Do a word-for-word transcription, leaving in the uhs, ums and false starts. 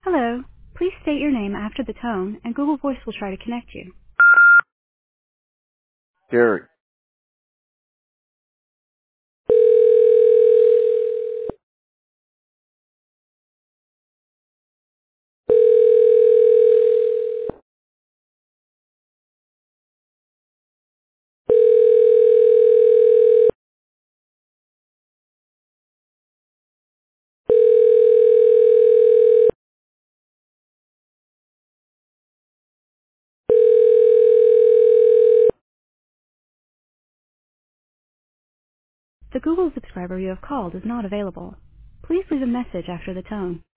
Hello. Please state your name after the tone, and Google Voice will try to connect you. Gary. The Google subscriber you have called is not available. Please leave a message after the tone.